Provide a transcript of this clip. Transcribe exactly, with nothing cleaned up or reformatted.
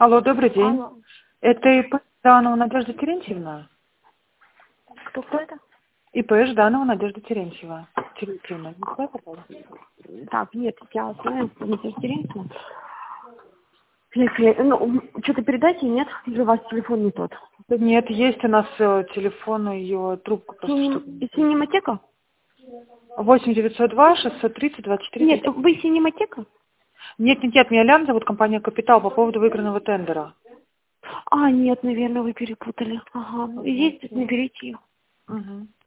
Алло, добрый день. Алло. Это ИП Жданова Надежда Терентьевна? Кто, кто это? ИП Жданова Надежда Терентьева. Терентьевна, не знаю, пожалуйста? Так, нет, я знаю, не интересно. Если, ну, что-то передайте, нет? Или у вас телефон не тот? Да нет, есть у нас э, телефон, ее трубку просто Синем... что-то. Синематека? восемь девятьсот два шестьсот тридцать двадцать четыре Нет, тридцать. вы синематека? Нет, нет, нет, меня Лян зовут, компания «Капитал» по поводу выигранного тендера. А, нет, наверное, вы перепутали. Ага, Ага. есть, наберите ее. Угу.